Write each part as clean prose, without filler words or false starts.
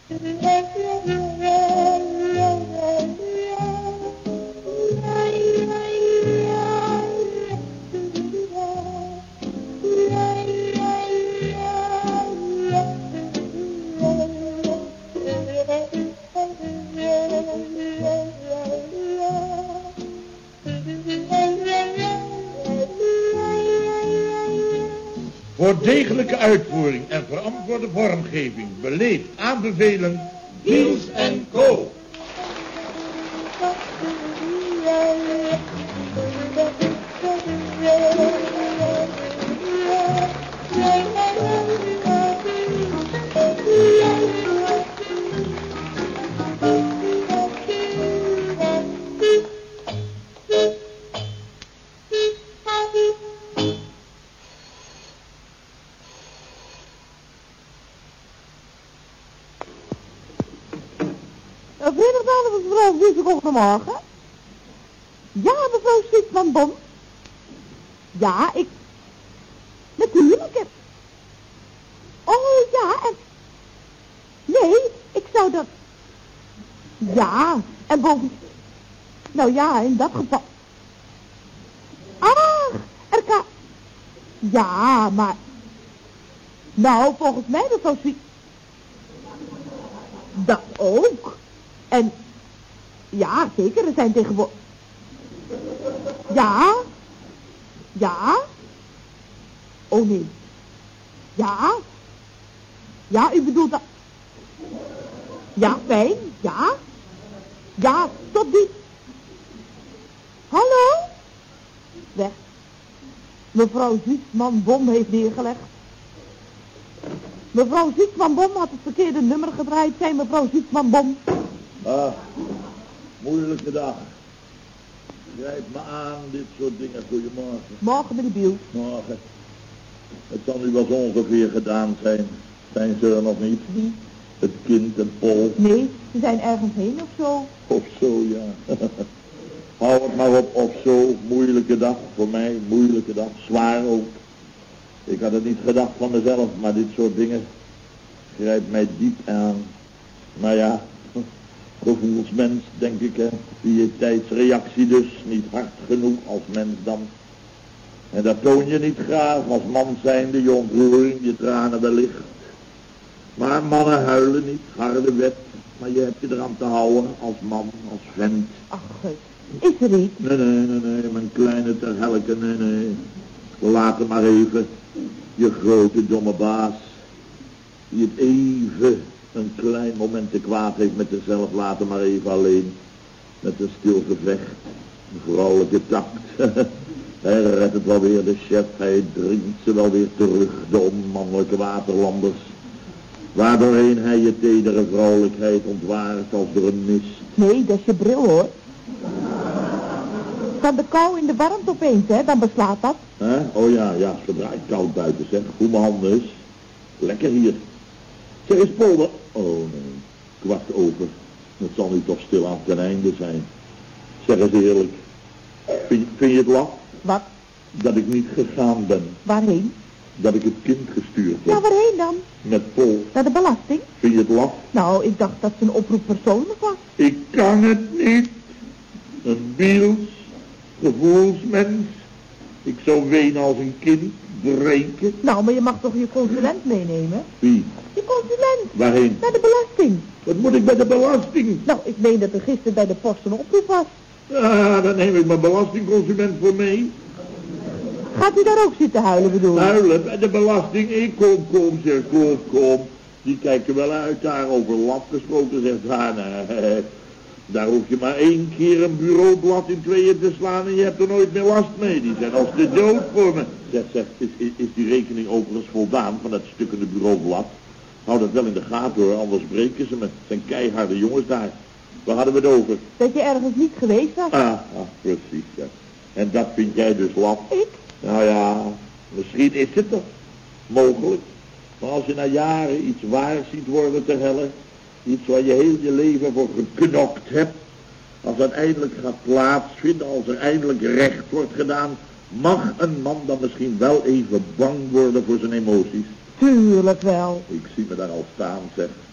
Voor degelijke uitvoering en verantwoorde vormgeving beleefd aanbevelen Niels & Co. Goedemorgen. Ja, mevrouw Schietman-Bom. Ja, ik... Natuurlijk. Oh, ja, en... Nee, ik zou dat... Ja, en boven... Nou ja, in dat geval... Ah, er kan... Ja, maar... Nou, volgens mij, mevrouw Schiet... Dat ook. En... Ja, zeker, er zijn tegenwoordig... Ja? Ja? Oh nee. Ja? Ja, u bedoelt dat... Ja, fijn, ja? Ja, tot die... Hallo? Weg. Mevrouw Zietman-Bom heeft neergelegd. Mevrouw Zietman-Bom had het verkeerde nummer gedraaid, zei mevrouw Zietman-Bom. Ah, moeilijke dag. Grijp me aan, dit soort dingen. Goedemorgen. Morgen, meneer Biel. Morgen. Het zal nu wel zo ongeveer gedaan zijn. Zijn ze er nog niet? Wie? Het kind en Paul. Nee, ze zijn ergens heen of zo. Of zo, ja. Hou het maar op, of zo. Moeilijke dag voor mij, moeilijke dag. Zwaar ook. Ik had het niet gedacht van mezelf, maar dit soort dingen grijpt mij diep aan. Maar ja, gevoelsmens, denk ik, hè. Die tijdsreactie dus, niet hard genoeg als mens dan. En dat toon je niet graag als man zijnde, je ontroering, je tranen wellicht. Maar mannen huilen niet, harde wet. Maar je hebt je eraan te houden als man, als vent. Ach, is er iets? Nee, mijn kleine terhelke, nee. Laat hem maar even. Je grote domme baas. Die het even een klein moment te kwaad heeft met zichzelf. Laat hem maar even alleen. Met een stil gevecht. Een vrouwelijke tact. Hij redt het wel weer, de chef. Hij dringt ze wel weer terug. De onmannelijke waterlanders. Waardoorheen hij je tedere vrouwelijkheid ontwaart als door een mist. Nee, dat is je bril, hoor. Van de kou in de warmte opeens, hè, dan beslaat dat. Oh ja, zodra het koud buiten, zeg. Hoe mijn handen is. Lekker hier. Zeg eens, Polder. Oh nee, 15:15. Het zal nu toch stil aan ten einde zijn. Zeg eens eerlijk. Vind je het laf? Wat? Dat ik niet gegaan ben. Waarheen? Dat ik het kind gestuurd heb. Ja, waarheen dan? Met Paul. Naar de belasting? Vind je het laf? Nou, ik dacht dat zijn oproep persoonlijk was. Ik kan het niet. Een biels, gevoelsmens. Ik zou wenen als een kind, breken. Nou, maar je mag toch je consulent meenemen? Wie? Je consulent. Waarheen? Naar de belasting. Wat moet ik bij de belasting? Nou, ik meen dat er gisteren bij de post een oproep was. Ja, dan neem ik mijn belastingconsument voor mee. Gaat u daar ook zitten huilen, bedoel je? Huilen bij de belasting? Kom, zeg, kom. Die kijken wel uit daar, over laf gesproken, zegt haar. Nee, daar hoef je maar 1 keer een bureaublad in 2 te slaan en je hebt er nooit meer last mee. Die zijn als de dood voor me. Zeg, is die rekening overigens voldaan van dat stukkende bureaublad? Hou dat wel in de gaten hoor, anders breken ze me. Het zijn keiharde jongens daar. Waar hadden we het over? Dat je ergens niet geweest was. Ah, precies, ja. En dat vind jij dus laf? Ik? Nou ja, misschien is het toch mogelijk. Maar als je na jaren iets waars ziet worden te hellen, iets waar je heel je leven voor geknokt hebt, als dat eindelijk gaat plaatsvinden, als er eindelijk recht wordt gedaan, mag een man dan misschien wel even bang worden voor zijn emoties. Tuurlijk wel. Ik zie me daar al staan, zeg.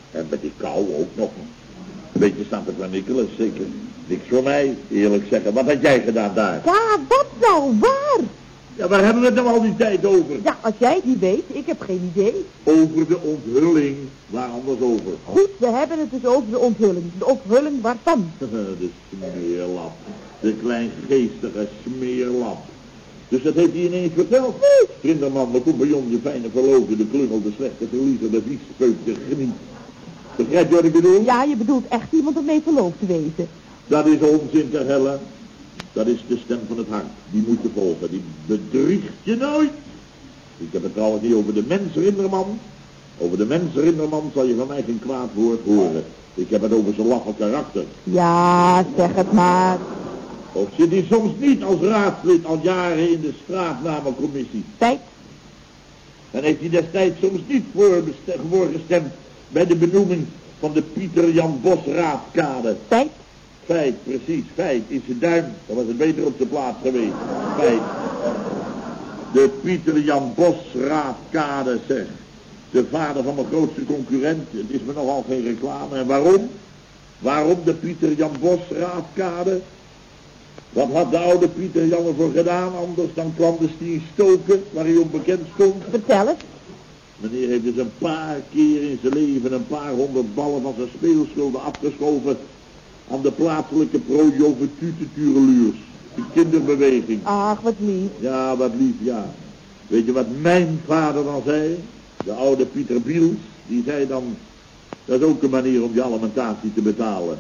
En met die kou ook nog. Een beetje staan te vernikkelen, zeker. Niks voor mij, eerlijk zeggen. Wat had jij gedaan daar? Ja, wat nou? Waar? Ja, waar hebben we het nou al die tijd over? Ja, als jij het niet weet, ik heb geen idee. Over de onthulling. Waar anders over? Goed, we hebben het dus over de onthulling. De onthulling waarvan? De smeerlap. De kleingeestige smeerlap. Dus dat heeft hij ineens verteld? Nee. Vrinderman, de compagnon, je fijne verloofde, de klungel, de slechte verliezer, de viespeuk, de geniet. Begrijp je wat ik bedoel? Ja, je bedoelt echt iemand om mee verloofd te wezen. Dat is onzin ter helle. Dat is de stem van het hart. Die moet je volgen. Die bedriegt je nooit. Ik heb het trouwens niet over de mens Rinderman. Over de mens Rinderman zal je van mij geen kwaad woord horen. Ik heb het over zijn laffe karakter. Ja, zeg het maar. Of zit hij soms niet als raadslid al jaren in de straatnamencommissie? Feit. En heeft hij destijds soms niet voorgestemd bij de benoeming van de Pieter Jan Bos raadkade? Feit. Feit, precies, feit. In zijn duim, dan was het beter op de plaats geweest. Feit. De Pieter Jan Bos raadkade, zeg. De vader van mijn grootste concurrent. Het is me nogal geen reclame. En waarom? Waarom de Pieter Jan Bos raadkade? Wat had de oude Pieter Jan ervoor gedaan anders dan clandestien stoken, waar hij onbekend stond? Vertel het. Meneer heeft dus een paar keer in zijn leven een paar honderd ballen van zijn speelschulden afgeschoven aan de plaatselijke pro-joventutentureluurs. Die kinderbeweging. Ach, wat lief. Ja, wat lief, ja. Weet je wat mijn vader dan zei? De oude Pieter Biels, die zei dan, dat is ook een manier om je alimentatie te betalen.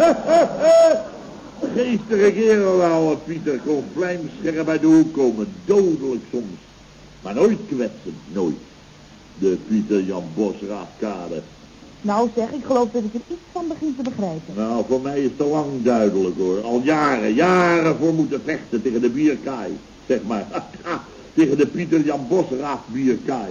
Geestige kerel, oude Pieter, kon vlijmscherp bij de hoek komen, dodelijk soms. Maar nooit kwetsend, nooit. De Pieter Jan Bos raadkade. Nou zeg, ik geloof dat ik er iets van begin te begrijpen. Nou, voor mij is het te lang duidelijk hoor. Al jaren voor moeten vechten tegen de bierkaai. Zeg maar, tegen de Pieter Jan Bos raadbierkaai.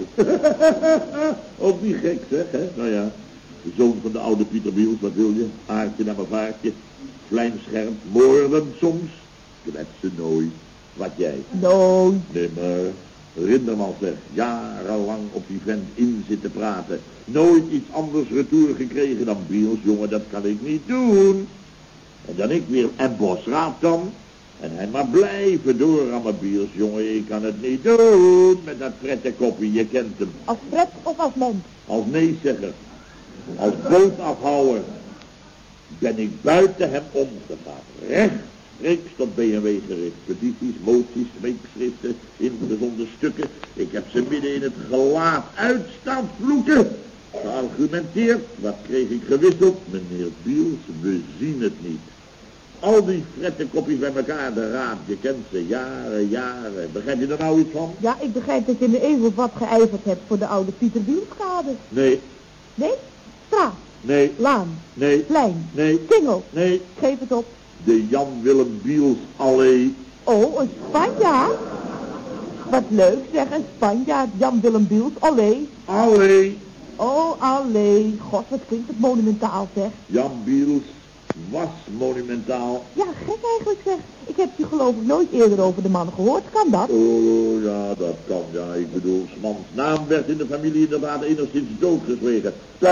Ook niet gek zeg, hè? Nou ja, de zoon van de oude Pieter Biels, wat wil je? Aardje naar mijn vaartje. Vlijmscherp, moorden soms. Kwetsen nooit. Wat jij? Nooit. Nee, maar Rinderman zegt, jarenlang op die vent in zitten praten. Nooit iets anders retour gekregen dan Biels, jongen, dat kan ik niet doen. En dan ik weer, en Bosraad dan? En hij maar blijven doorrammen, Biels, jongen, ik kan het niet doen. Met dat prettekoppie, je kent hem. Als pret of als mens? Als nee-zegger. Als bootafhouwer. Ben ik buiten hem omgegaan. Rechtstreeks tot BMW gericht. Petities, moties, weekschriften, ingezonde stukken. Ik heb ze midden in het gelaat uitstaan vloeken. Geargumenteerd. Wat kreeg ik gewisseld? Meneer Biels, we zien het niet. Al die frettenkopjes bij elkaar, de raad, je kent ze, jaren. Begrijp je er nou iets van? Ja, ik begrijp dat je in de eeuw wat geijverd hebt voor de oude Pieter Bielskade. Nee, Nee? Straat, nee, laan, nee, plein, nee, singel. nee. Geef het op. De Jan Willem Biels allee. Oh, een Spanjaard. Wat leuk zeg, een Spanjaard, Jan Willem Biels, allee. Allee. Oh, allee. God, wat klinkt het monumentaal zeg. Jan Biels was monumentaal. Ja, gek eigenlijk zeg. Ik heb je geloof ik nooit eerder over de man gehoord, kan dat? Oh, ja, dat kan, ja. Ik bedoel, 's mans naam werd in de familie inderdaad enigszins doodgezwegen. Ja,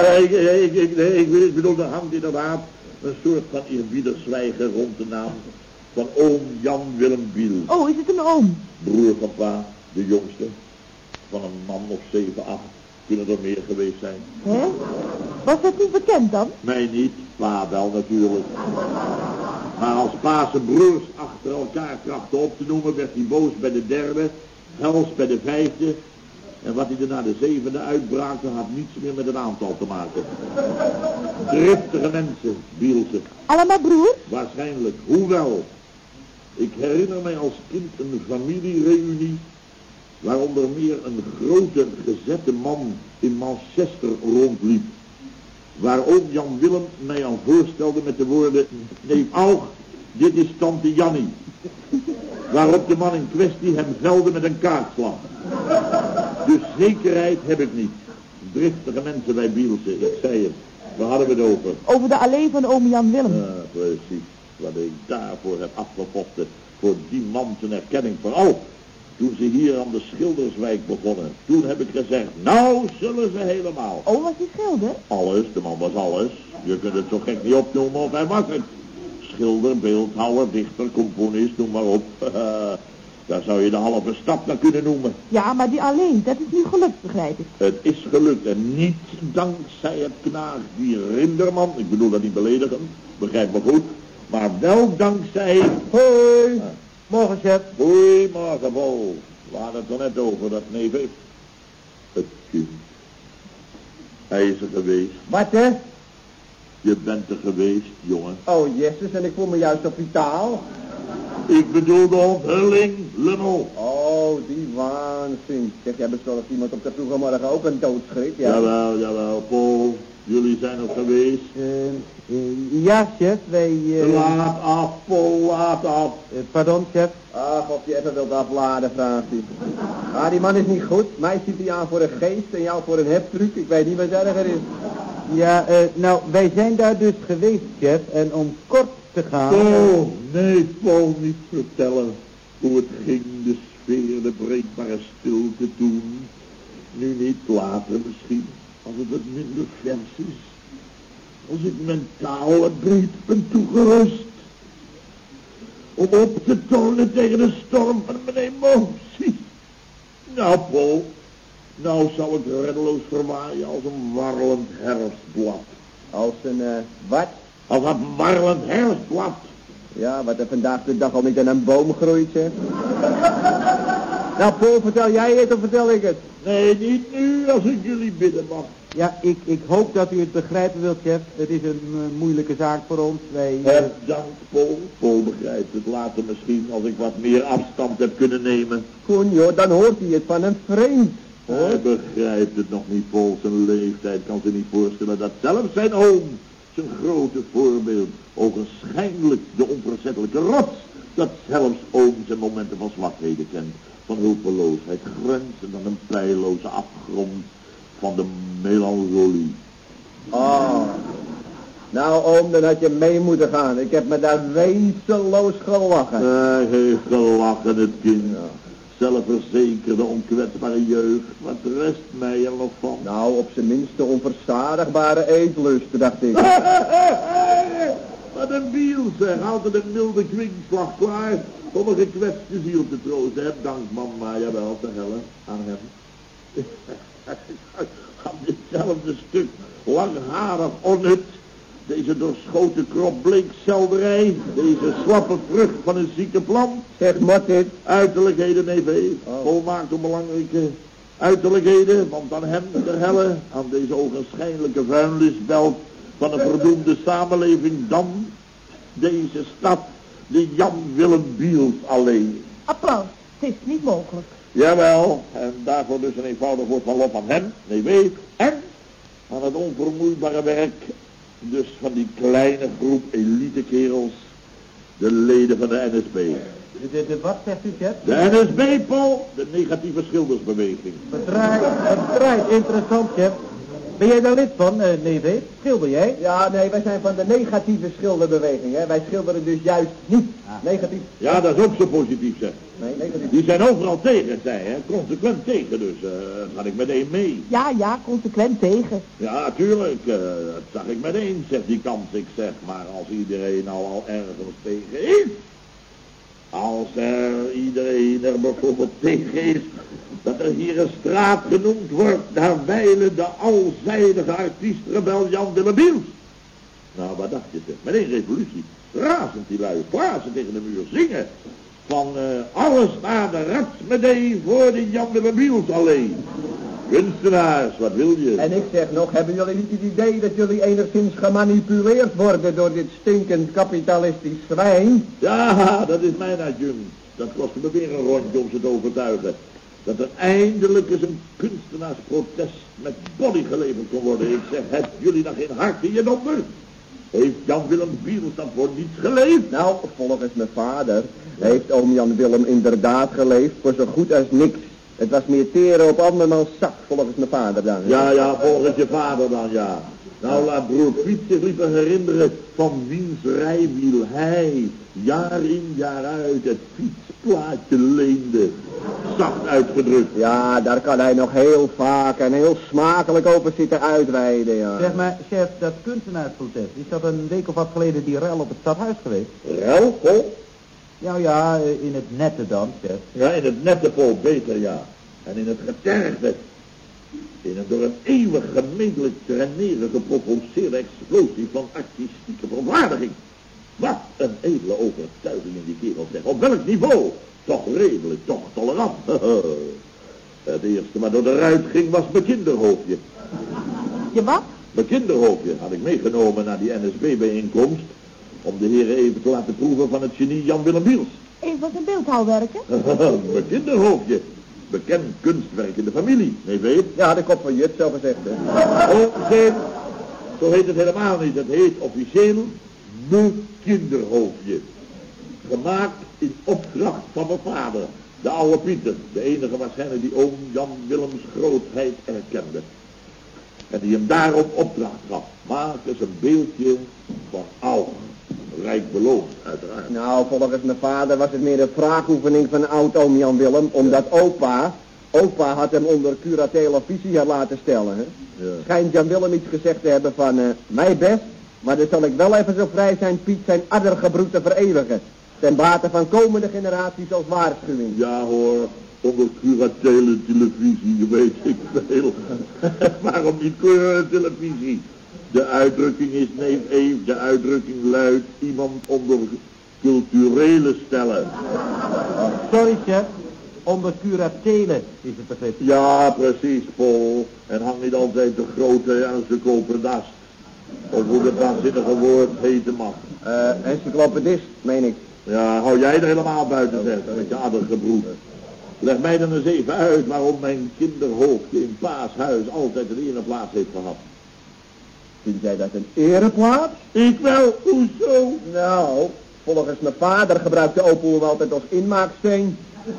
ik bedoel, er hangt inderdaad een soort van eerbiedig zwijgen rond de naam van oom Jan Willem Biels. Oh, is het een oom? Broer van pa, de jongste, van een man of 7, 8. Kunnen er meer geweest zijn. Hè? Was dat niet bekend dan? Mij niet, pa wel natuurlijk. Maar als pa zijn broers achter elkaar trachtte op te noemen, werd hij boos bij de derde, hels bij de vijfde. En wat hij er na de 7e uitbraakte, had niets meer met een aantal te maken. Driftige mensen, Bielse. Allemaal broer? Waarschijnlijk, hoewel. Ik herinner mij als kind een familiereunie, waaronder meer een grote gezette man in Manchester rondliep. Waar oom Jan Willem mij al voorstelde met de woorden, neef Aug, dit is tante Jannie. Waarop de man in kwestie hem velde met een kaartslag. Dus zekerheid heb ik niet. Driftige mensen bij Bielse, ik zei het. Waar hadden we het over? Over de allee van oom Jan Willem. Ja, precies. Wat ik daarvoor heb afgevochten. Voor die man zijn erkenning. Vooral Toen ze hier aan de Schilderswijk begonnen, toen heb ik gezegd, nou zullen ze helemaal. Oh, was hij schilder? Alles, de man was alles. Je kunt het zo gek niet opnoemen of hij was het. Schilder, beeldhouwer, dichter, componist, noem maar op. Daar zou je de halve stad naar kunnen noemen. Ja, maar die alleen, dat is niet gelukt, begrijp ik. Het is gelukt en niet dankzij het knaag, die Rinderman, ik bedoel dat niet beledigend, begrijp me goed, maar wel dankzij... Hoi, morgen chef. Goeiemorgen, Paul. We hadden het er net over, dat neef heeft. Het kind. Hij is er geweest. Wat hè? Je bent er geweest, jongen. Oh jezus, en ik voel me juist op vitaal. Ik bedoel de onthulling, lummel. Oh, die waanzin. Zeg, jij bezorgt iemand op de vroege morgen ook een doodschrik, ja? Jawel, Paul. Jullie zijn er geweest. Ja, chef, wij... Laat af, Paul, laat af. Pardon, chef? Ach, of je even wilt afladen, vraagt hij. Ah, die man is niet goed. Mij ziet hij aan voor een geest en jou voor een hebtruc. Ik weet niet wat erger is. Ja, nou, wij zijn daar dus geweest, chef. En om kort te gaan... Oh, nee, Paul, niet vertellen hoe het ging, de sfeer, de breekbare stilte toen. Nu niet, later misschien, als het wat minder vers is. Als ik mentaal wat breed ben toegerust. Om op te tonen tegen de storm van mijn emoties. Nou, Paul, nou zou ik reddeloos verwaaien als een warrelend herfstblad. Als een, wat? Als een warrelend herfstblad. Ja, wat er vandaag de dag al niet aan een boom groeit, zeg. Nou, Paul, vertel jij het of vertel ik het? Nee, niet nu, als ik jullie bidden mag. Ja, ik hoop dat u het begrijpen wilt, chef. Het is een moeilijke zaak voor ons. Wij... Heb dank, Paul. Paul begrijpt het later misschien, als ik wat meer afstand heb kunnen nemen. Goed, joh, dan hoort hij het van een vriend. Hij begrijpt het nog niet, Paul. Zijn leeftijd kan zich niet voorstellen dat zelfs zijn oom, zijn grote voorbeeld, ogenschijnlijk de onverzettelijke rots, dat zelfs oom zijn momenten van zwakheden kent, van hulpeloosheid, grenzen aan een pijloze afgrond van de melancholie. Oh. Nou, oom, dan had je mee moeten gaan. Ik heb me daar wezenloos gelachen. Hij heeft gelachen, het kind. Ja. Zelfverzekerde, onkwetsbare jeugd. Wat rest mij er nog van? Nou, op zijn minst de onverzadigbare eetlust, dacht ik. Wat een biel, zeg. Altijd een milde kwinkslag klaar om een gekwetste ziel te troosten. Heb dank, mama, jawel, te helle aan hem. Aan ditzelfde stuk langharig onnut, deze doorschoten krop bleekselderij, deze slappe vrucht van een zieke plant. Zeg, mot dit. Uiterlijkheden, neef Eve, Oh. volmaakt onbelangrijke uiterlijkheden, want aan hem ter helle, aan deze ogenschijnlijke vuilnisbelt van een verdoemde samenleving dan, deze stad, de Jan Willem Biels alleen. Applaus, het is niet mogelijk. Jawel, en daarvoor dus een eenvoudig woord van lof aan hem, nee weet, en aan het onvermoeibare werk, dus van die kleine groep elitekerels, de leden van de NSB. De wat zegt u, chef? De NSB, Paul, de negatieve schildersbeweging. Verdraaid, interessant, chef. Ben jij daar lid van, neef? Schilder jij? Ja, nee, wij zijn van de negatieve schilderbeweging, hè. Wij schilderen dus juist niet. Negatief. Ja, dat is ook zo positief, zeg. Nee, negatief. Die zijn overal tegen, zei hè, consequent tegen, dus ga ik meteen mee. Ja, consequent tegen. Ja, tuurlijk, dat zag ik meteen, zegt die kant, ik zeg, maar als iedereen nou al ergens tegen is, als er iedereen er bijvoorbeeld tegen is, dat er hier een straat genoemd wordt naar wijlen de alzijdige artiestrebel Jan Willem Biels. Nou, wat dacht je zeg, meteen revolutie, razend die lui, blazen tegen de muur, zingen. Van alles naar de ratsmedee voor de Jan Willem Biels alleen. Kunstenaars, wat wil je? En ik zeg nog, hebben jullie niet het idee dat jullie enigszins gemanipuleerd worden door dit stinkend kapitalistisch zwijn? Ja, dat is mijn adjunct. Dat kostte me weer een rondje om ze te overtuigen. Dat er eindelijk eens een kunstenaarsprotest met body geleverd kon worden. Ik zeg, heb jullie nog geen hart in je donder? Heeft Jan Willem Biels dan voor niets geleefd? Nou, volgens mijn vader heeft oom Jan Willem inderdaad geleefd voor zo goed als niks. Het was meer teren op andermans zak, volgens mijn vader dan. Ja, volgens je vader dan, ja. Nou, laat broer Piet zich liever herinneren van wiens rijwiel hij jaar in jaar uit het fietsplaatje leende. Zacht uitgedrukt. Ja, daar kan hij nog heel vaak en heel smakelijk over zitten uitweiden, ja. Zeg maar, chef, dat kunstenaarsprotest, is dat een week of wat geleden die rel op het stadhuis geweest? Rel, Pol? Nou ja, in het nette dan, chef. Ja, in het nette, Pol, beter, ja. En in het getergde. In een door een eeuwig gemeenlijk traineren geprovoceerde explosie van artistieke verontwaardiging. Wat een edele overtuiging in die kerel, zeg. Op welk niveau? Toch redelijk, toch tolerant. Het eerste maar door de ruit ging was mijn kinderhoofdje. Je wat? Mijn kinderhoofdje had ik meegenomen naar die NSB-bijeenkomst om de heren even te laten proeven van het genie Jan Willem Biels. Een van zijn beeldhouwwerken? Mijn kinderhoofdje. Bekend kunstwerk in de familie, nee weet? Ja, de kop van Jut, zo gezegd, hè. Onzin. Zo heet het helemaal niet. Het heet officieel mijn kinderhoofdje. Gemaakt in opdracht van mijn vader, de oude Pieter. De enige waarschijnlijk die oom Jan Willems grootheid erkende. En die hem daarop opdracht gaf. Maak eens een beeldje van oud. Rijk beloofd, uiteraard. Nou, volgens mijn vader was het meer een vraagoefening van oud-oom Jan Willem, omdat opa had hem onder curatele officier laten stellen, hè. Ja. Schijnt Jan Willem iets gezegd te hebben van, mij best, maar dan zal ik wel even zo vrij zijn Piet zijn addergebroed te vereeuwigen. Ten bate van komende generaties als waarschuwing. Ja hoor, onder curatele televisie, weet ik veel. Waarom niet televisie? De uitdrukking is neef Eef, de uitdrukking luidt iemand onder culturele stellen. Sorry, chef. Onder curatele is het begrip. Ja, precies, Paul. En hang niet altijd de grote aan zijn koperdast. Of hoe dat waanzinnige woord heten mag. Encyclopedist, meen ik. Ja, hou jij er helemaal buiten, zeg, met je addergebroed. Leg mij dan eens even uit waarom mijn kinderhoofdje in Pa's huis altijd een ereplaats heeft gehad. Vind jij dat een ereplaats? Ik wel, hoezo? Nou, volgens mijn vader gebruikte opa hem altijd als inmaaksteen.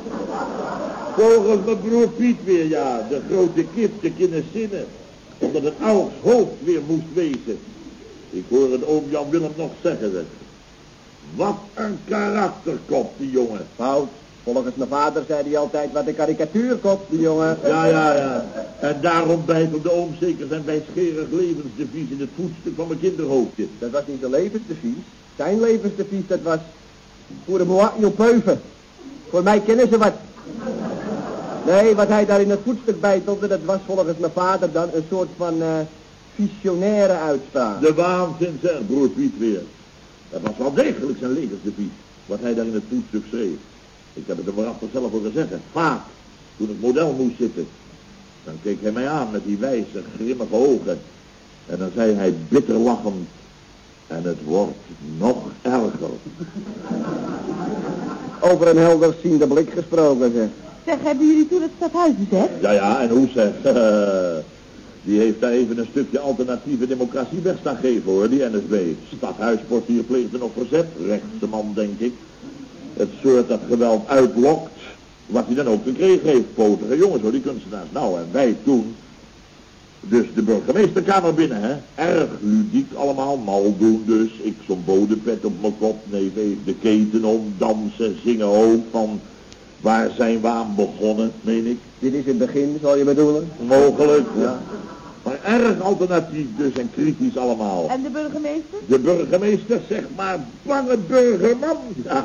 Volgens mijn broer Piet weer, ja. De grote kipje kunnen zinnen. Omdat het ouds hoofd weer moest wezen. Ik hoor het oom Jan Willem nog zeggen, zeg. Wat een karakterkop, die jongen. Fout. Volgens mijn vader zei hij altijd, wat een karikatuurkop, die jongen. Ja. En daarom bijtelt de oom zeker zijn wijsgerig levensdevies in het voetstuk van mijn kinderhoofdje. Dat was niet de levensdevies. Zijn levensdevies, dat was voor de moa peuven. Voor mij kennen ze wat. Nee, wat hij daar in het voetstuk bijtelde, dat was volgens mijn vader dan een soort van visionaire uitspraak. De waanzin, zegt broer Piet weer. Dat was wel degelijk zijn levensdevies, wat hij daar in het voetstuk schreef. Ik heb het er vooraf zelf over zeggen. Vaak, toen het model moest zitten. Dan keek hij mij aan met die wijze, grimmige ogen. En dan zei hij bitter lachend. En het wordt nog erger. Over een helderziende blik gesproken, zeg. Zeg, hebben jullie toen het stadhuis bezet? Ja, en hoe zeg? Die heeft daar even een stukje alternatieve democratie weg staan geven, hoor, die NSB. Stadhuisportier pleegde nog verzet, rechtse man, denk ik. Het soort dat geweld uitlokt, wat hij dan ook gekregen heeft. Potige jongens, hoor, die kunstenaars. Nou, en wij toen, dus de burgemeesterkamer binnen, hè. Erg ludiek allemaal, mal doen dus. Ik zo'n bodempet op mijn kop, nee, even de keten om, dansen, zingen ook van... Waar zijn we aan begonnen, meen ik? Dit is het begin, zal je bedoelen? Mogelijk, ja. Maar erg alternatief dus en kritisch allemaal. En de burgemeester? De burgemeester, zeg maar, bange burgerman.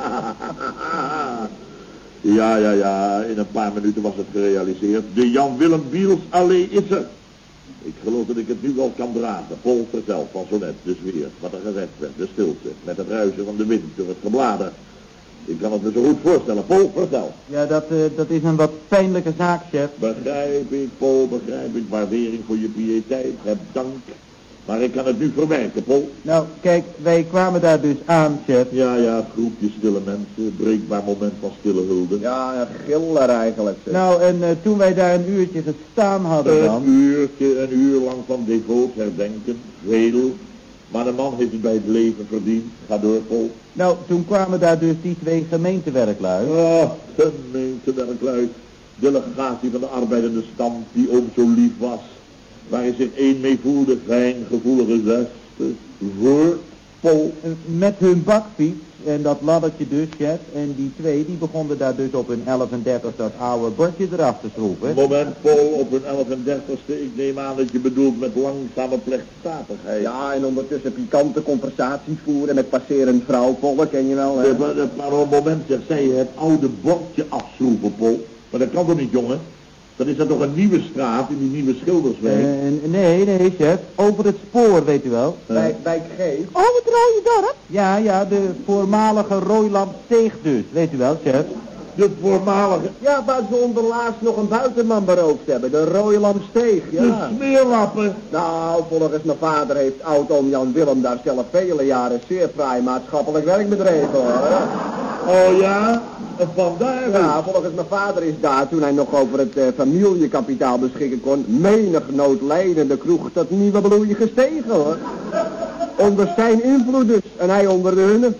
Ja, in een paar minuten was het gerealiseerd. De Jan Willem Biels allee is er. Ik geloof dat ik het nu wel kan dragen. Vol verteld van zo net, dus weer. Wat er gezegd werd, de stilte, met het ruisen van de wind door het geblader. Ik kan het me zo goed voorstellen. Paul, vertel. Ja, dat is een wat pijnlijke zaak, chef. Begrijp ik, Paul, begrijp ik. Waardering voor je piëteit, heb dank. Maar ik kan het nu verwerken, Paul. Nou, kijk, wij kwamen daar dus aan, chef. Ja, groepje stille mensen. Breekbaar moment van stille hulde. Ja, giller eigenlijk. Zeg. Nou, en toen wij daar een uurtje gestaan hadden dan... Een uur lang van devoot herdenken. Veel. Maar de man heeft het bij het leven verdiend. Ga door, Paul. Nou, toen kwamen daar dus die twee gemeentewerklui. Oh, gemeentewerklui. Delegatie van de arbeidende stand die ook zo lief was. waar hij zich één mee voelde, fijn gevoelige zuster, voor Pol. Met hun bakfiets en dat laddertje dus, chef. En die twee, die begonnen daar dus op hun 11 en 30 dat oude bordje eraf te schroeven. Moment, Pol, op hun 11 en 30ste. Ik neem aan dat je bedoelt met langzame plechtstatigheid. Ja, en ondertussen pikante conversaties voeren met passerend vrouwvolk, ken je wel, hè? Maar op het moment, zei je, het oude bordje afschroeven, Pol. Maar dat kan toch niet, jongen? Dan is dat toch een nieuwe straat in die nieuwe Schilderswijk? Nee, chef. Over het spoor, weet u wel. Bij Geef. Oh, het rode dorp? Ja, de voormalige Rooilandsteeg dus, weet u wel, chef. De voormalige... Ja, waar ze onderlaatst nog een buitenman beroofd hebben, de Rooilandsteeg, ja. De smeerlappen. Nou, volgens mijn vader heeft oud-oom Jan Willem daar zelf vele jaren zeer fraai maatschappelijk werk bedreven, hoor. Oh ja? Vandaar dus. Ja, volgens mijn vader is daar, toen hij nog over het familiekapitaal beschikken kon, menig noodlijdende kroeg tot nieuwe bloei gestegen, hoor. Onder zijn invloed dus, en hij onder de hunne.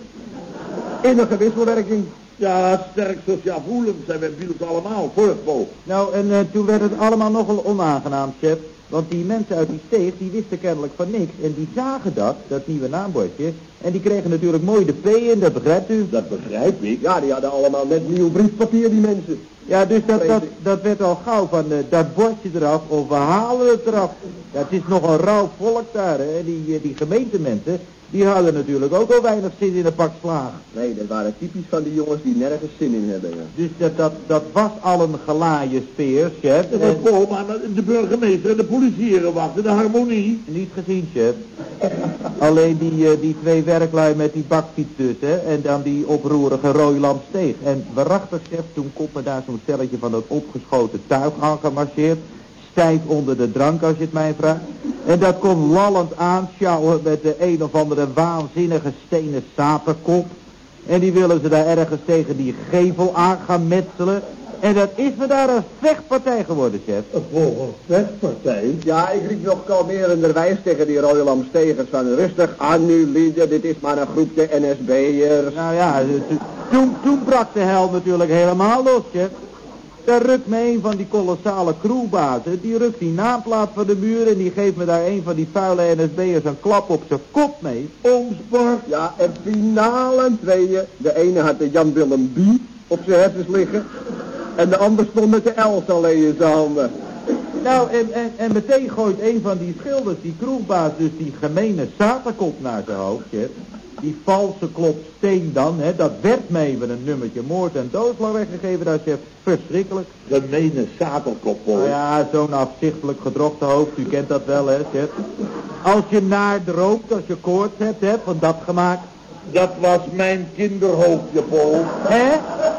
Innige wisselwerking. Ja, sterk sociaal voelend zijn wij Biels allemaal, voortpol. Nou, en toen werd het allemaal nogal onaangenaam, chef. Want die mensen uit die steeg, die wisten kennelijk van niks. En die zagen dat nieuwe naambordje. En die kregen natuurlijk mooi de P in, dat begrijpt u. Dat begrijp ik. Ja, die hadden allemaal net nieuw briefpapier, die mensen. Ja, dus dat werd al gauw van dat bordje eraf of we halen het eraf. Ja, het is nog een rauw volk daar, hè. Die gemeentemensen, die hadden natuurlijk ook al weinig zin in een pak slaag. Nee, dat waren typisch van die jongens die nergens zin in hebben, ja. Dus dat was al een gelaaie speer, chef. Dat was Pol, maar de burgemeester en de politieheren wachten, de harmonie. Niet gezien, chef. Alleen die twee werklui met die bakfiets dus, hè. En dan die oproerige Rooilandsteeg. En waarachtig, chef, toen komt me daar zo'n stelletje van dat opgeschoten tuig aangemarcheerd. Stijf onder de drank, als je het mij vraagt. En dat komt lallend aanschouwen met de een of andere waanzinnige stenen sapenkop. En die willen ze daar ergens tegen die gevel aan gaan metselen. En dat is me daar een vechtpartij geworden, chef. Een vechtpartij? Ja, ik riep nog kalmerenderwijs tegen die Rooilandsteegers van rustig aan nu, lieden, dit is maar een groepje NSB'ers. Nou ja, toen brak de hel natuurlijk helemaal los, chef. Daar rukt me een van die kolossale crewbazen, die rukt die naamplaat van de muur en die geeft me daar een van die vuile NSB'ers een klap op zijn kop mee. Omsport. Ja, en finale tweeën. De ene had de Jan Willem B op zijn hersens liggen en de ander stond met de Els alleen in zijn handen. Nou, en meteen gooit een van die schilders, die kroegbaas, dus die gemene zaterkop naar zijn hoofd, chef. Die valse klop steen dan, hè, dat werd mee met een nummertje moord en doodslag weggegeven, dat chef. Verschrikkelijk. Gemene zaterkop, hoor. Nou ja, zo'n afzichtelijk gedroogde hoofd, u kent dat wel, hè, chef. Als je naar droopt, als je koorts hebt, hè, van dat gemaakt. Dat was mijn kinderhoofdje, Pol. Hè?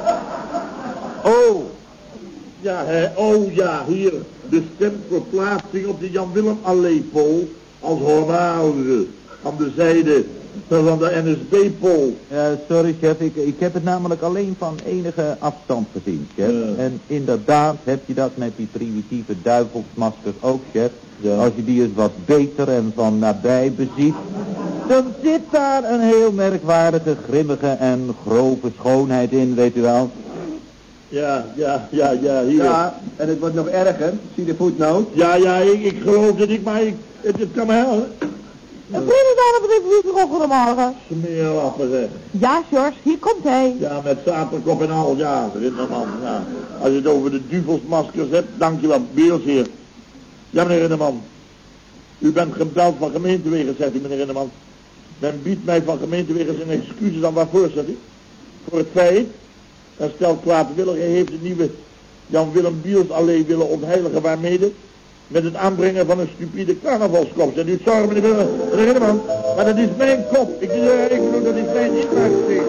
Oh. Ja, hè, oh ja, hier. De stemverplaatsing op de Jan Willem Allee, Pol. Als honorable. Aan de zijde van de NSB-pol. Ja, sorry chef, ik heb het namelijk alleen van enige afstand gezien, chef. Ja. En inderdaad heb je dat met die primitieve duivelsmaskers ook, chef. Ja. Als je die eens wat beter en van nabij beziet, dan zit daar een heel merkwaardige, grimmige en grove schoonheid in, weet u wel. Ja, hier. Ja, en het wordt nog erger. Zie de voetnoot. Ja, ik geloof het niet, maar het kan me helpen. Goedendag, meneer goedemorgen. Smeerlappen, zeg. Ja, George, hier komt hij. Ja, met zaterkop en al, ja, Rinderman, ja. Als je het over de duvelsmaskers hebt, dankjewel, Beels hier. Ja, meneer Rinderman. U bent gebeld van gemeentewegen, zegt u, meneer Rinderman. Men biedt mij van gemeentewegen zijn excuses dan waarvoor, zegt u? Voor het feit, dat stelt kwaadwillige heeft de nieuwe Jan Willem Biels Allee willen ontheiligen waarmede met het aanbrengen van een stupide carnavalskop. Zegt u, sorry meneer Rinderman, maar dat is mijn kop. Ik bedoel, dat is mijn inmaaksteek.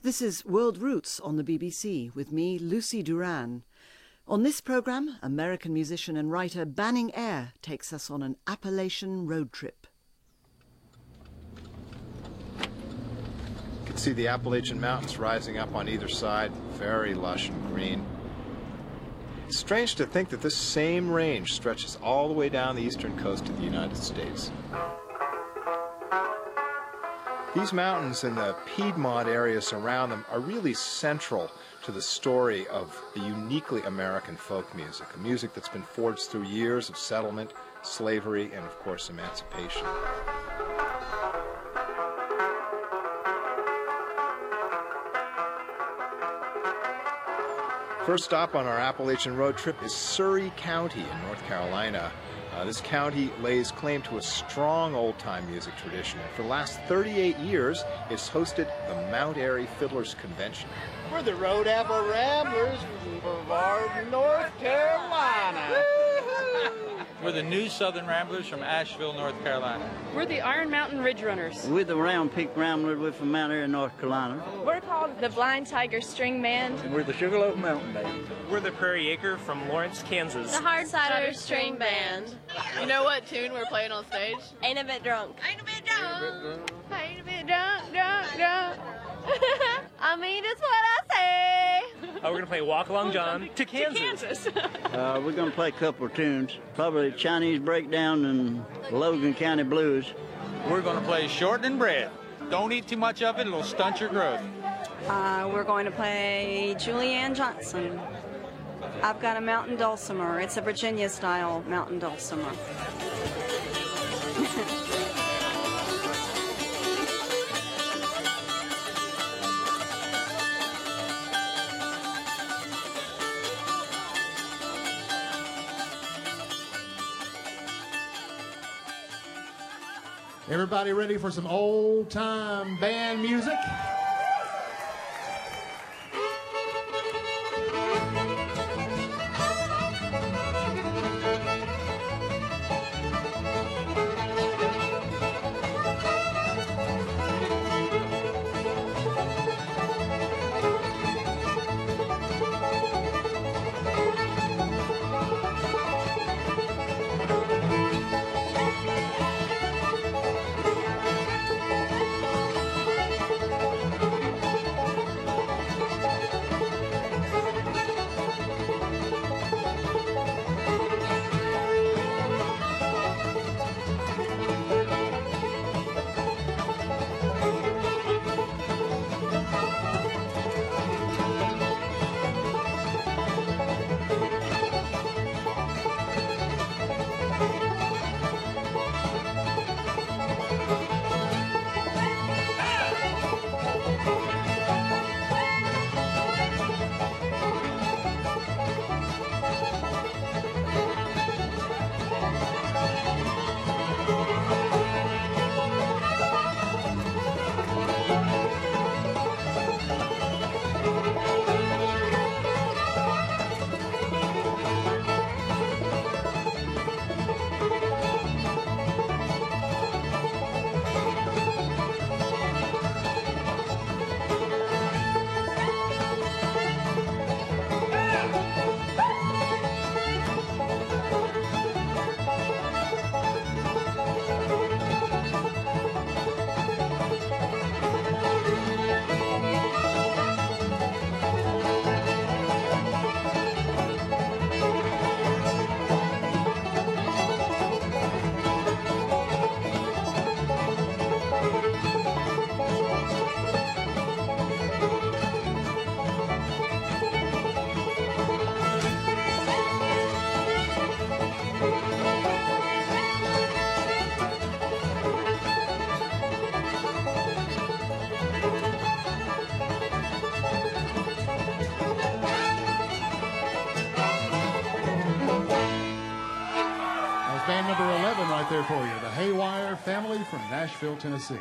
This is World Roots on the BBC with me, Lucy Duran. On this programme, American musician and writer Banning Eyre takes us on an Appalachian road trip. You can see the Appalachian Mountains rising up on either side, very lush and green. It's strange to think that this same range stretches all the way down the eastern coast of the United States. These mountains and the Piedmont area surround them are really central to the story of a uniquely American folk music, a music that's been forged through years of settlement, slavery, and of course emancipation. First stop on our Appalachian road trip is Surry County in North Carolina. This county lays claim to a strong old-time music tradition, and for the last 38 years, it's hosted the Mount Airy Fiddlers Convention. We're the Road Apple Ramblers from Brevard, North Carolina. We're the New Southern Ramblers from Asheville, North Carolina. We're the Iron Mountain Ridge Runners. We're the Round Peak Ramblers. We're from Mount Airy, North Carolina. We're called the Blind Tiger String Band. And we're the Sugarloaf Mountain Band. We're the Prairie Acre from Lawrence, Kansas. The Hardsider String Band. You know what tune we're playing on stage? Ain't a Bit Drunk. Ain't a Bit Drunk. Ain't a Bit Drunk, drunk. I mean, that's what I say. We're going to play Walk Along John to Kansas. We're going to play a couple of tunes, probably Chinese Breakdown and Logan County Blues. We're going to play Shortening Bread. Don't eat too much of it, it'll stunt your growth. We're going to play Julianne Johnson. I've got a mountain dulcimer. It's a Virginia-style mountain dulcimer. Everybody ready for some old-time band music? Band number 11 right there for you, the Haywire Family from Nashville, Tennessee.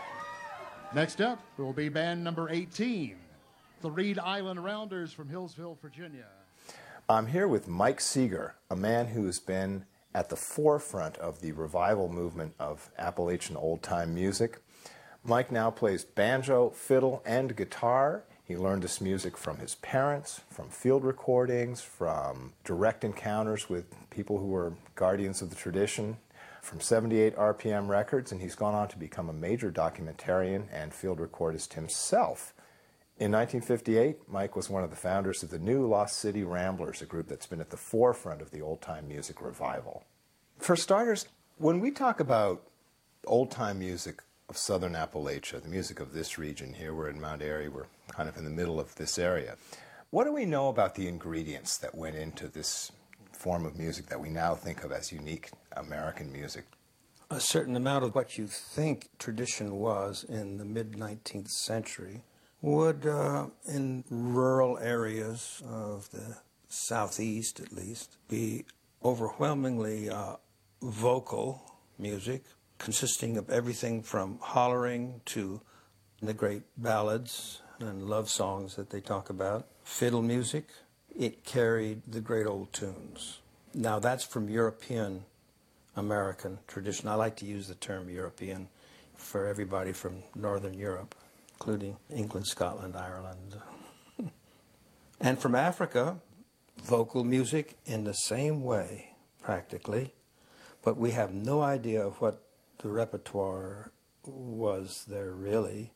Next up will be band number 18, the Reed Island Rounders from Hillsville, Virginia. I'm here with Mike Seeger, a man who's been at the forefront of the revival movement of Appalachian old-time music. Mike now plays banjo, fiddle, and guitar. He learned this music from his parents, from field recordings, from direct encounters with people who were guardians of the tradition, from 78 RPM Records, and he's gone on to become a major documentarian and field recordist himself. In 1958, Mike was one of the founders of the new Lost City Ramblers, a group that's been at the forefront of the old-time music revival. For starters, when we talk about old-time music of southern Appalachia, the music of this region here, we're in Mount Airy, we're kind of in the middle of this area. What do we know about the ingredients that went into this form of music that we now think of as unique American music? A certain amount of what you think tradition was in the mid-19th century would, in rural areas of the southeast at least, be overwhelmingly vocal music, consisting of everything from hollering to the great ballads and love songs that they talk about. Fiddle music, it carried the great old tunes. Now that's from European American tradition. I like to use the term European for everybody from Northern Europe, including England, Scotland, Ireland. And from Africa, vocal music in the same way, practically, but we have no idea of what the repertoire was there really.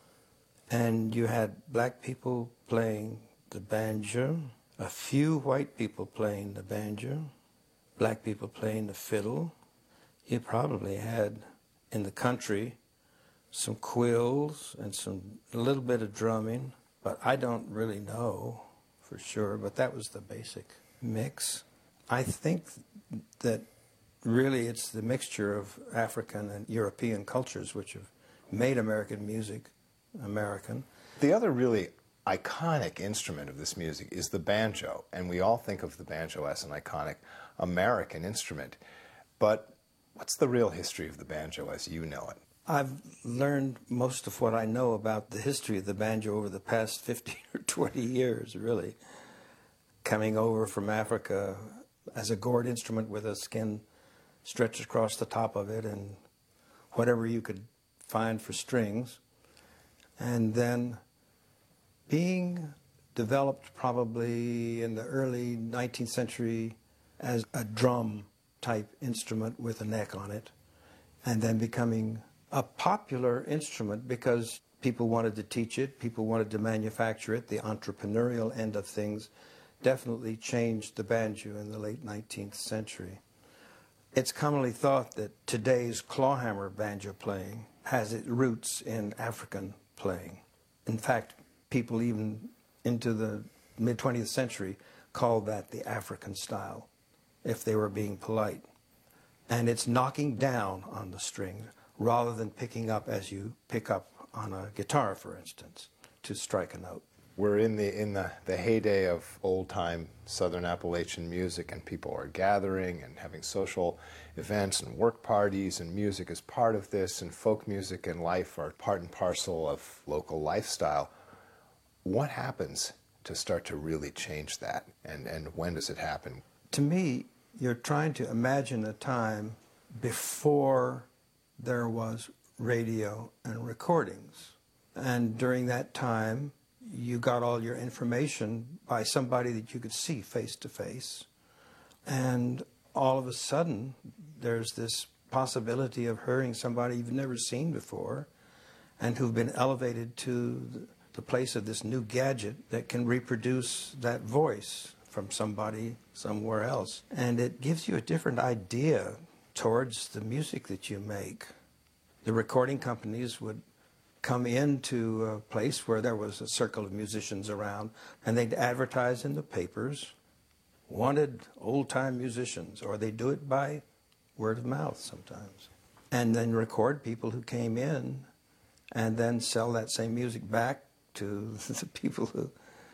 And you had black people playing the banjo, a few white people playing the banjo, black people playing the fiddle. You probably had in the country some quills and a little bit of drumming, but I don't really know for sure, but that was the basic mix. I think that really it's the mixture of African and European cultures which have made American music American. The other really iconic instrument of this music is the banjo, and we all think of the banjo as an iconic American instrument. But what's the real history of the banjo as you know it? I've learned most of what I know about the history of the banjo over the past 15 or 20 years, really. Coming over from Africa as a gourd instrument with a skin stretched across the top of it and whatever you could find for strings. And then being developed probably in the early 19th century as a drum-type instrument with a neck on it, and then becoming a popular instrument because people wanted to teach it, people wanted to manufacture it. The entrepreneurial end of things definitely changed the banjo in the late 19th century. It's commonly thought that today's clawhammer banjo playing has its roots in African playing. In fact, people even into the mid-20th century called that the African style, if they were being polite. And it's knocking down on the strings rather than picking up as you pick up on a guitar, for instance, to strike a note. We're in the heyday of old-time Southern Appalachian music, and people are gathering and having social events and work parties, and music is part of this, and folk music and life are part and parcel of local lifestyle. What happens to start to really change that, and when does it happen? To me, you're trying to imagine a time before there was radio and recordings. And during that time, you got all your information by somebody that you could see face to face. And all of a sudden, there's this possibility of hearing somebody you've never seen before and who've been elevated to the place of this new gadget that can reproduce that voice from somebody somewhere else. And it gives you a different idea towards the music that you make. The recording companies would come into a place where there was a circle of musicians around, and they'd advertise in the papers, wanted old-time musicians, or they'd do it by word of mouth sometimes. And then record people who came in, and then sell that same music back to the people who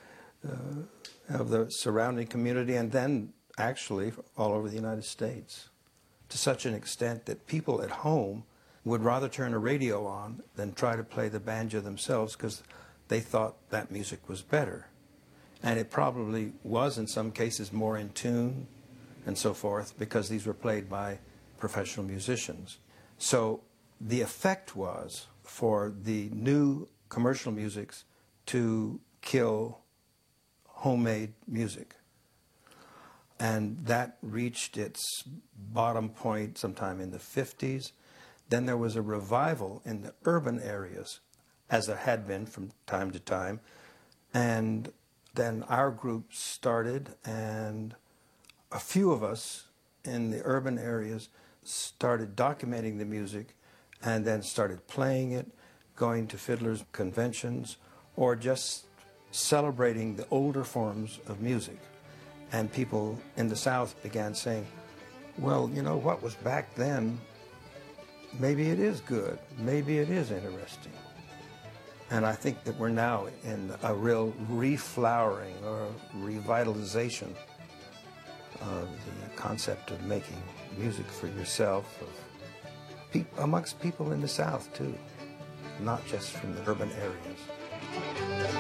of the surrounding community, and then actually all over the United States, to such an extent that people at home would rather turn a radio on than try to play the banjo themselves because they thought that music was better. And it probably was, in some cases, more in tune and so forth because these were played by professional musicians. So the effect was for the new commercial musics to kill homemade music. And that reached its bottom point sometime in the 50s. Then there was a revival in the urban areas, as there had been from time to time. And then our group started, and a few of us in the urban areas started documenting the music and then started playing it, going to fiddlers' conventions, or just celebrating the older forms of music. And people in the South began saying, well, you know, what was back then, maybe it is good, maybe it is interesting. And I think that we're now in a real reflowering or revitalization of the concept of making music for yourself, amongst people in the South too, not just from the urban areas.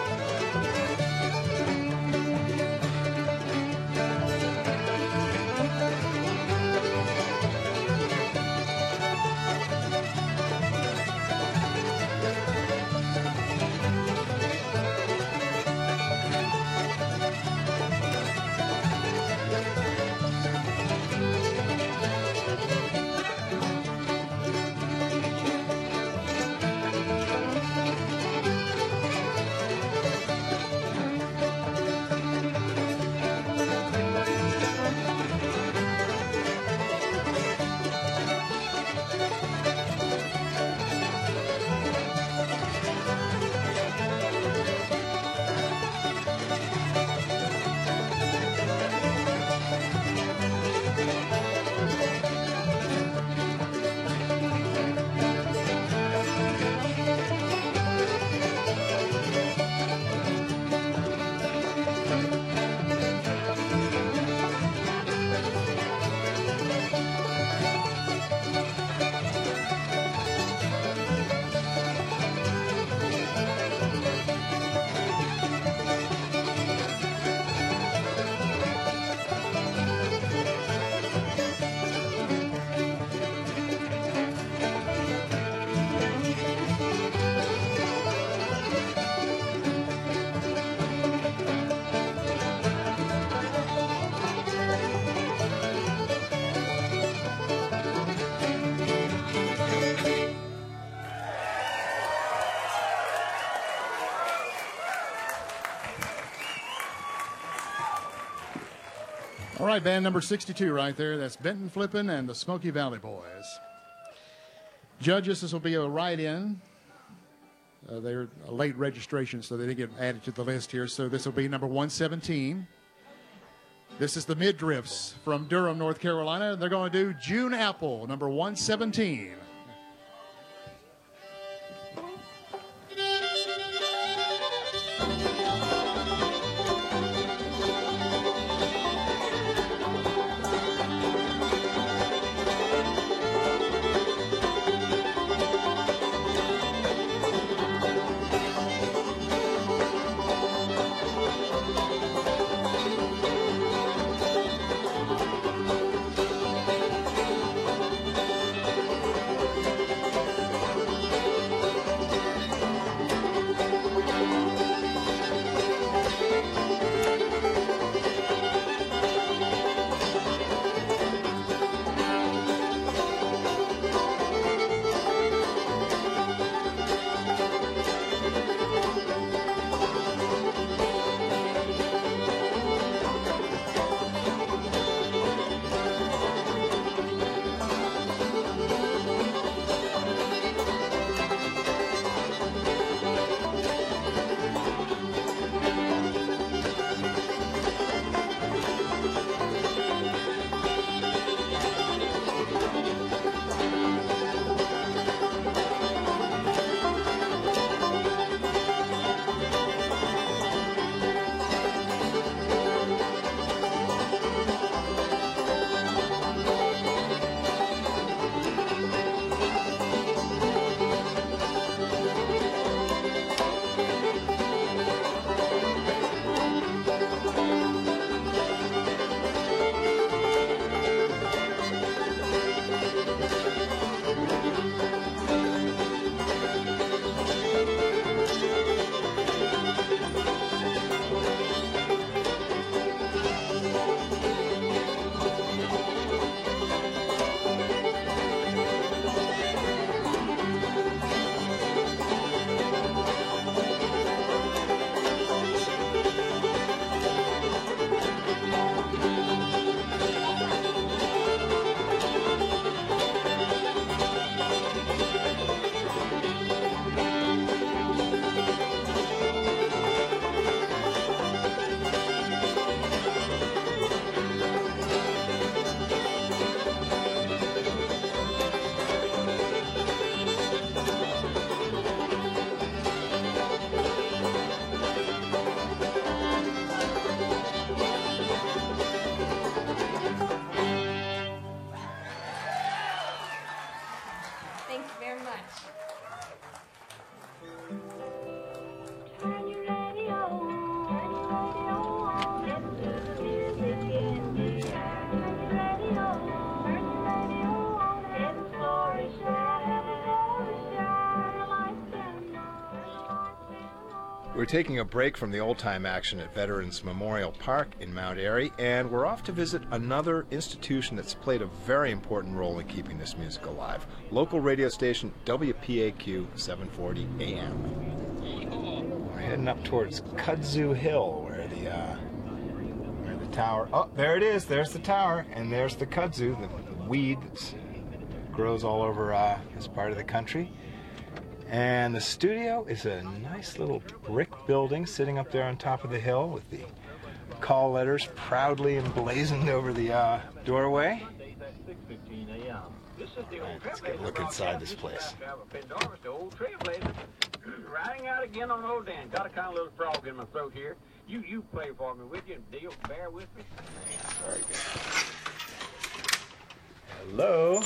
All right, band number 62 right there. That's Benton Flippin and the Smoky Valley Boys. Judges, this will be a write-in. They're a late registration, so they didn't get added to the list here. So this will be number 117. This is the Midriffs from Durham, North Carolina. They're going to do June Apple, number 117. We're taking a break from the old-time action at Veterans Memorial Park in Mount Airy, and we're off to visit another institution that's played a very important role in keeping this music alive. Local radio station WPAQ 740 AM. We're heading up towards Kudzu Hill, where the tower... Oh, there it is. There's the tower, and there's the kudzu, the weed that grows all over this part of the country. And the studio is a nice little brick building sitting up there on top of the hill with the call letters proudly emblazoned over the doorway. Let's get a look inside this place. Riding out again on old Dan. Got a kind of little frog in my throat here. You play for me, would you? Deal, bear with me. Very good. Hello.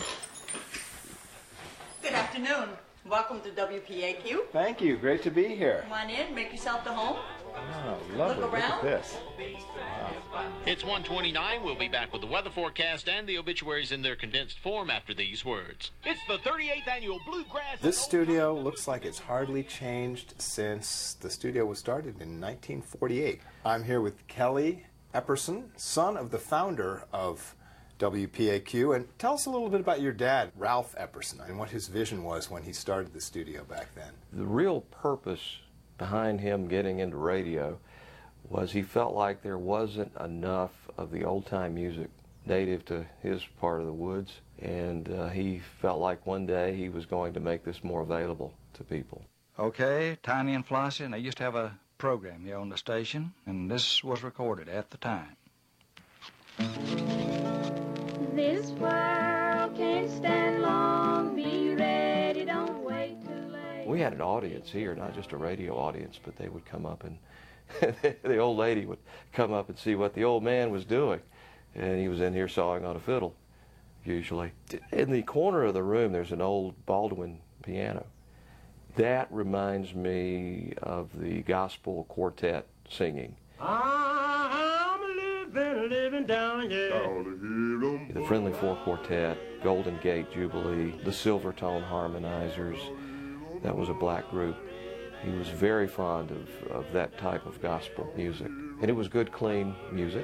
Good afternoon. Welcome to WPAQ. Thank you. Great to be here. Come on in. Make yourself to home. Oh, lovely. Look around. Look at this. Wow. It's 1:29. We'll be back with the weather forecast and the obituaries in their condensed form after these words. It's the 38th annual Bluegrass. This studio looks like it's hardly changed since the studio was started in 1948. I'm here with Kelly Epperson, son of the founder of WPAQ, and tell us a little bit about your dad, Ralph Epperson, and what his vision was when he started the studio back then. The real purpose behind him getting into radio was he felt like there wasn't enough of the old-time music native to his part of the woods, and he felt like one day he was going to make this more available to people. Okay, Tiny and Flossie, and they used to have a program here on the station, and this was recorded at the time. This world can't stand long. Be ready, don't wait too late. We had an audience here, not just a radio audience, but they would come up and the old lady would come up and see what the old man was doing. And he was in here sawing on a fiddle, usually. In the corner of the room, there's an old Baldwin piano. That reminds me of the gospel quartet singing. Living down here. The Friendly Four Quartet, Golden Gate Jubilee, the Silvertone Harmonizers. That was a black group. He was very fond of that type of gospel music. And it was good, clean music.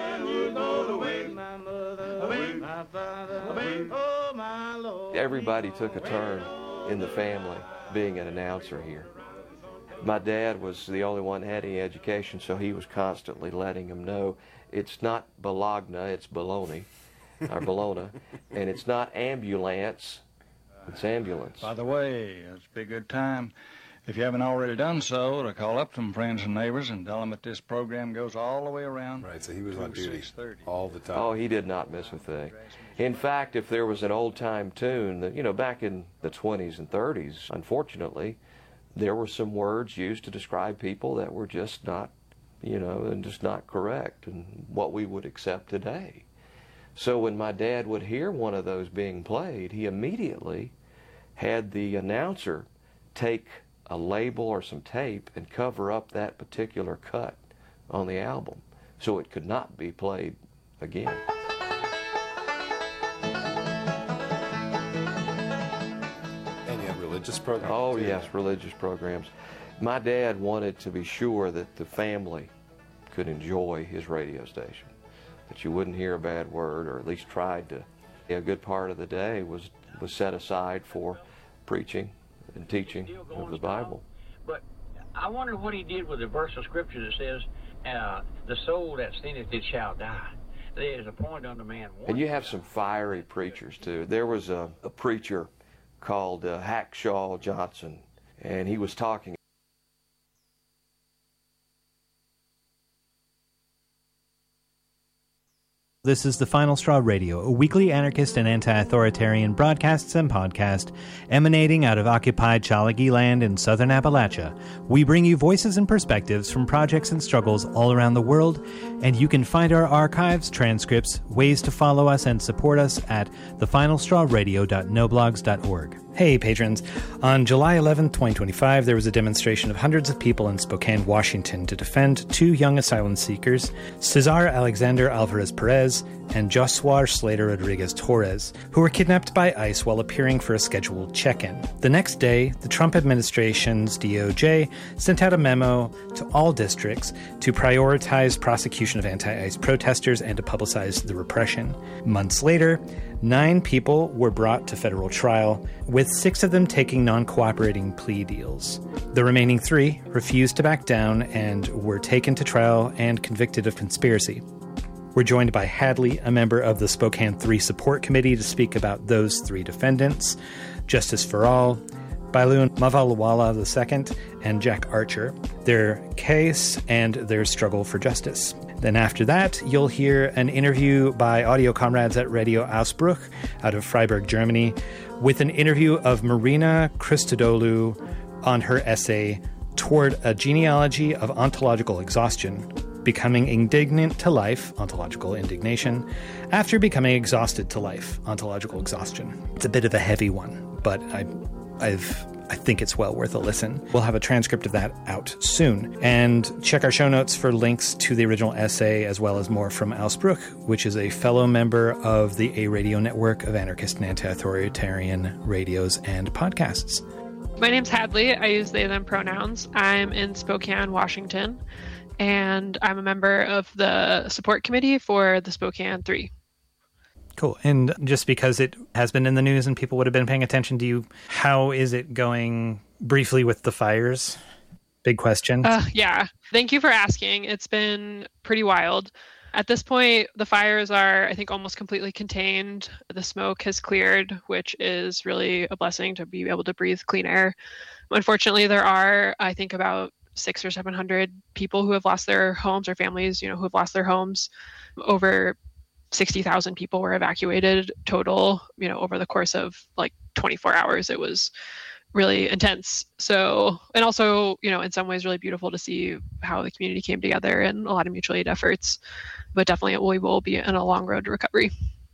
Everybody took a turn in the family being an announcer here. My dad was the only one that had any education, so he was constantly letting him know it's not Bologna, it's Bologna, or Bologna, and it's not ambulance, it's ambulance. By the way, it's be a good time, if you haven't already done so, to call up some friends and neighbors and tell them that this program goes all the way around. Right, so he was on duty all the time. Oh, he did not miss a thing. In fact, if there was an old-time tune that, back in the 20s and 30s, unfortunately, there were some words used to describe people that were just not, and just not correct and what we would accept today. So when my dad would hear one of those being played, he immediately had the announcer take a label or some tape and cover up that particular cut on the album so it could not be played again. Religious programs? Oh, yes, religious programs. My dad wanted to be sure that the family could enjoy his radio station, that you wouldn't hear a bad word, or at least tried to. A good part of the day was set aside for preaching and teaching of the Bible. But I wonder what he did with the verse of Scripture that says, the soul that sinneth it shall die. There is a point unto man. And you have some fiery preachers, too. There was a preacher called Hackshaw Johnson, and he was talking. This is The Final Straw Radio, a weekly anarchist and anti-authoritarian broadcasts and podcast emanating out of occupied Chalagi land in southern Appalachia. We bring you voices and perspectives from projects and struggles all around the world, and you can find our archives, transcripts, ways to follow us and support us at thefinalstrawradio.noblogs.org. Hey, patrons. On July 11, 2025, there was a demonstration of hundreds of people in Spokane, Washington, to defend two young asylum seekers, Cesar Alexander Alvarez Perez and Josué Slater Rodriguez Torres, who were kidnapped by ICE while appearing for a scheduled check-in. The next day, the Trump administration's DOJ sent out a memo to all districts to prioritize prosecution of anti-ICE protesters and to publicize the repression. Months later, 9 people were brought to federal trial, with 6 of them taking non-cooperating plea deals. The remaining 3 refused to back down and were taken to trial and convicted of conspiracy. We're joined by Hadley, a member of the Spokane 3 Support Committee, to speak about those 3 defendants, Justice for All, Bailun Mavalawala II, and Jack Archer, their case and their struggle for justice. Then after that, you'll hear an interview by audio comrades at Radio Ausbruch out of Freiburg, Germany, with an interview of Marina Christodoulou on her essay Toward a Genealogy of Ontological Exhaustion, Becoming Indignant to Life, Ontological Indignation, After Becoming Exhausted to Life, Ontological Exhaustion. It's a bit of a heavy one, but I think it's well worth a listen. We'll have a transcript of that out soon. And check our show notes for links to the original essay, as well as more from Ausbruch, which is a fellow member of the A-Radio network of anarchist and anti-authoritarian radios and podcasts. My name's Hadley. I use they, them pronouns. I'm in Spokane, Washington, and I'm a member of the support committee for the Spokane 3. Cool. And just because it has been in the news and people would have been paying attention to you, how is it going briefly with the fires? Big question. Yeah. Thank you for asking. It's been pretty wild. At this point, the fires are, I think, almost completely contained. The smoke has cleared, which is really a blessing to be able to breathe clean air. Unfortunately, there are, I think, about 600 or 700 people who have lost their homes, or families, who have lost their homes. Over 60,000 people were evacuated total, over the course of like 24 hours. It was really intense. So, and also, in some ways really beautiful to see how the community came together and a lot of mutual aid efforts, but definitely we will be in a long road to recovery.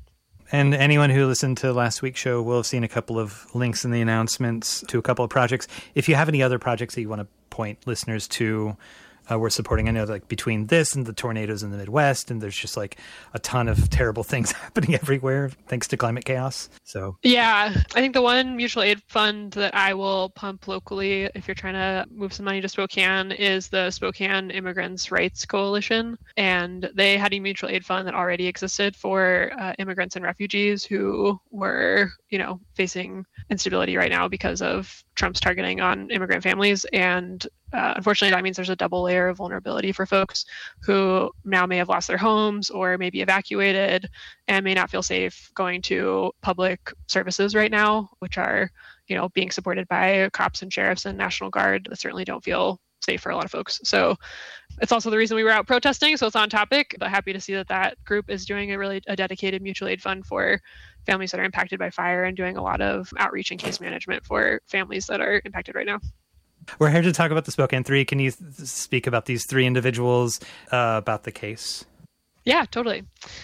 And anyone who listened to last week's show will have seen a couple of links in the announcements to a couple of projects. If you have any other projects that you want to point listeners to, we're supporting. I know, like, between this and the tornadoes in the Midwest, and there's just like a ton of terrible things happening everywhere thanks to climate chaos. So yeah, I think the one mutual aid fund that I will pump locally, if you're trying to move some money to Spokane, is the Spokane Immigrants' Rights Coalition. And they had a mutual aid fund that already existed for immigrants and refugees who were, facing instability right now because of Trump's targeting on immigrant families. And unfortunately, that means there's a double layer of vulnerability for folks who now may have lost their homes or may be evacuated and may not feel safe going to public services right now, which are, being supported by cops and sheriffs and National Guard that certainly don't feel safe for a lot of folks. So it's also the reason we were out protesting. So it's on topic, but happy to see that group is doing a dedicated mutual aid fund for families that are impacted by fire and doing a lot of outreach and case management for families that are impacted right now. We're here to talk about the Spokane 3. Can you speak about these 3 individuals, about the case? Yeah, totally.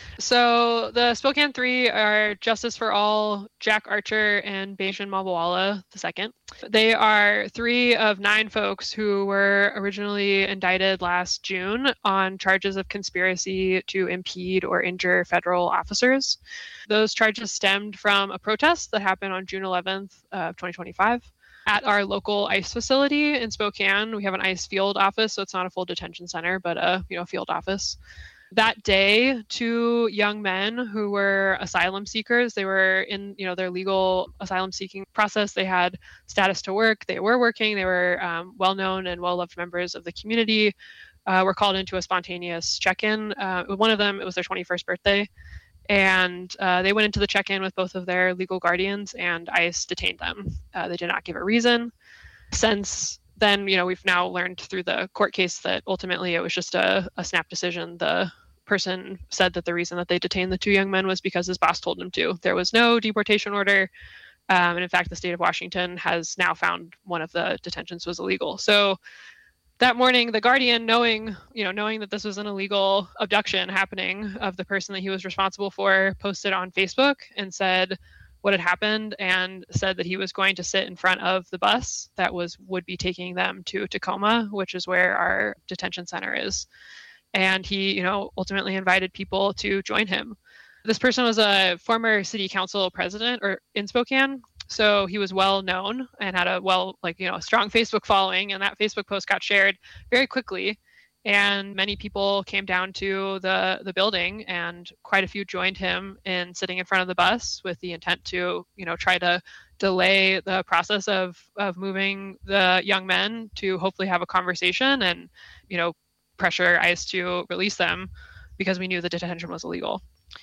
So the Spokane 3 are Justice for All, Jack Archer, and Bajan Mawawala II. They are 3 of 9 folks who were originally indicted last June on charges of conspiracy to impede or injure federal officers. Those charges stemmed from a protest that happened on June 11th of 2025. At our local ICE facility in Spokane, we have an ICE field office, so it's not a full detention center, but a field office. That day, 2 young men who were asylum seekers, they were in their legal asylum seeking process. They had status to work. They were working. They were well-known and well-loved members of the community. Were called into a spontaneous check-in. One of them, it was their 21st birthday. And they went into the check-in with both of their legal guardians, and ICE detained them. They did not give a reason. Since then, we've now learned through the court case that ultimately it was just a snap decision. The person said that the reason that they detained the 2 young men was because his boss told him to. There was no deportation order. And in fact, the state of Washington has now found one of the detentions was illegal. So that morning, the Guardian, knowing that this was an illegal abduction happening of the person that he was responsible for, posted on Facebook and said what had happened and said that he was going to sit in front of the bus that would be taking them to Tacoma, which is where our detention center is. And he, ultimately invited people to join him. This person was a former city council president in Spokane. So he was well known and had a strong Facebook following, and that Facebook post got shared very quickly. And many people came down to the building, and quite a few joined him in sitting in front of the bus with the intent to, try to delay the process of moving the young men to hopefully have a conversation and, pressure ICE to release them because we knew the detention was illegal.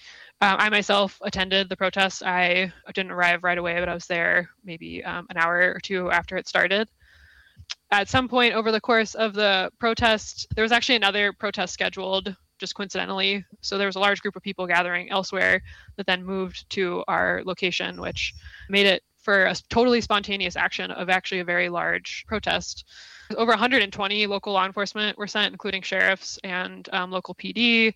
I myself attended the protest. I didn't arrive right away, but I was there maybe an hour or two after it started. At some point over the course of the protest, there was actually another protest scheduled, just coincidentally. So there was a large group of people gathering elsewhere that then moved to our location, which made it for a totally spontaneous action of actually a very large protest. Over 120 local law enforcement were sent, including sheriffs and local PD,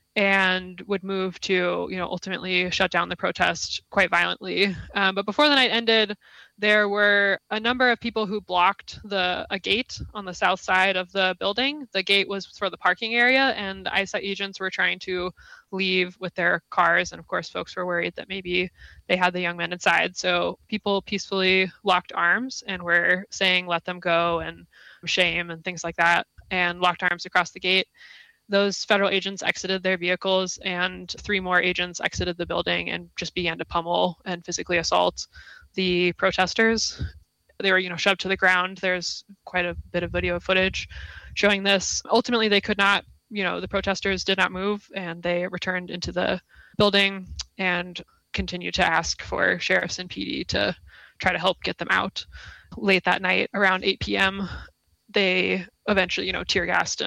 and would move to, ultimately shut down the protest quite violently. But before the night ended, there were a number of people who blocked a gate on the south side of the building. The gate was for the parking area, and ICE agents were trying to leave with their cars. And of course, folks were worried that maybe they had the young men inside. So people peacefully locked arms and were saying, "Let them go," and "shame," and things like that, and locked arms across the gate. Those federal agents exited their vehicles, and 3 more agents exited the building and just began to pummel and physically assault the protesters. They were, shoved to the ground. There's quite a bit of video footage showing this. Ultimately, they could not, the protesters did not move, and they returned into the building and continued to ask for sheriffs and PD to try to help get them out. Late that night, around 8 p.m., they eventually, tear gassed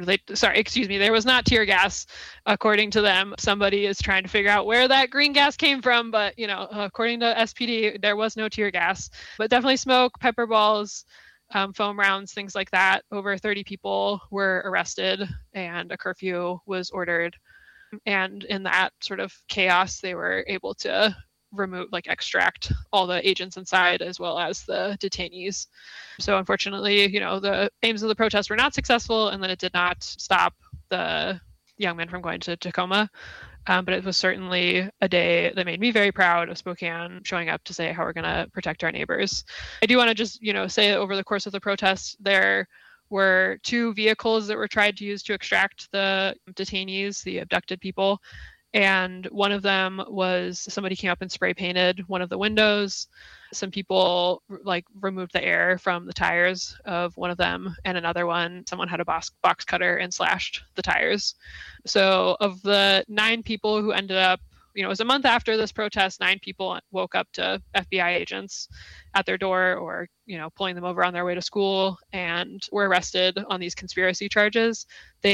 there was not tear gas, according to them. Somebody is trying to figure out where that green gas came from, but, according to SPD, there was no tear gas, but definitely smoke, pepper balls, foam rounds, things like that. Over 30 people were arrested, and a curfew was ordered. And in that sort of chaos, they were able to extract all the agents inside as well as the detainees. So unfortunately, the aims of the protest were not successful, and then it did not stop the young men from going to Tacoma. But it was certainly a day that made me very proud of Spokane showing up to say how we're going to protect our neighbors. I do want to just, say that over the course of the protest, there were 2 vehicles that were tried to use to extract the detainees, the abducted people. And one of them was somebody came up and spray painted one of the windows. Some people removed the air from the tires of one of them, and another one, someone had a box cutter and slashed the tires. So of the 9 people who ended up, it was a month after this protest, 9 people woke up to FBI agents at their door or, pulling them over on their way to school and were arrested on these conspiracy charges. They